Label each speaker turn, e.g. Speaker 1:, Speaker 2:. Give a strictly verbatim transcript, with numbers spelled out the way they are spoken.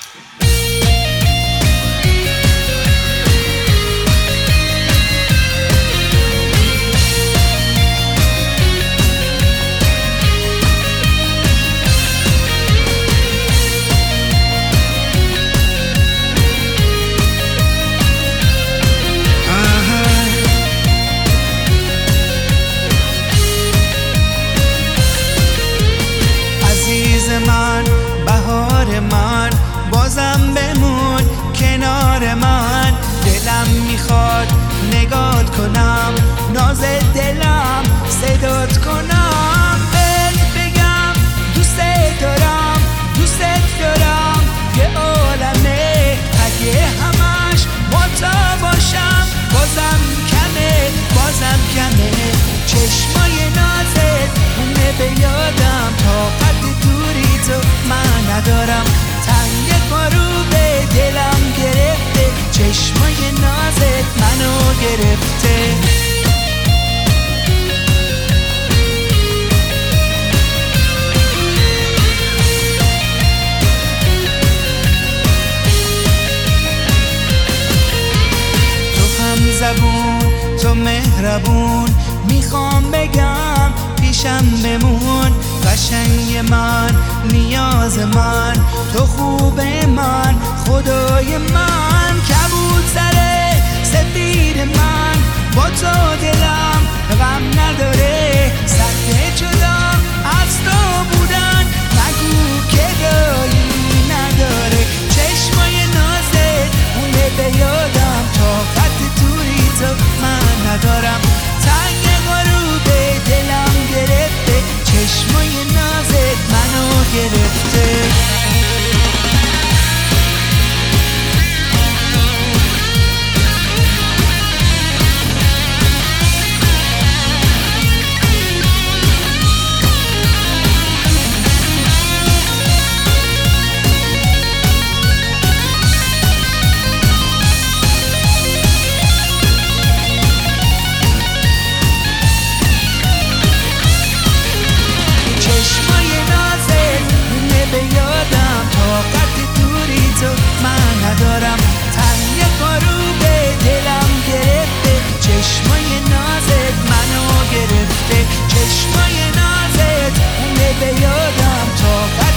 Speaker 1: من بهار من بازم بمون کنار من، دلم میخواد نگات کنم، ناز دلم صدات کنم، بهت بگم دوست دارم دوست دارم، یه عالمه اگه همش با تا باشم، بازم کمه بازم کمه، چشمای نازت مونه به یادم، طاقت دوری تو من ندارم، تنگ پارو به دلم گرفته، چشمای نازت منو گرفته. تو هم زبون تو مهربون، میخوام بگم پیشم بمون، قشنگ من نیاز من، تو خوب من خدای من، کبود سر سفید من، با تو دلم غم نداره، سخت جدا از تو بودن مگو که دایی نداره، چشمای نازت مونده به یادم، طاقت دوری تو من ندارم، تنگ غروب دلم گرفته، چشمای نازت منو گرفته. ندارم تنگ پارو به دلم گرفته، چشمای نازت منو گرفته، چشمای نازت مونده به یادم، تا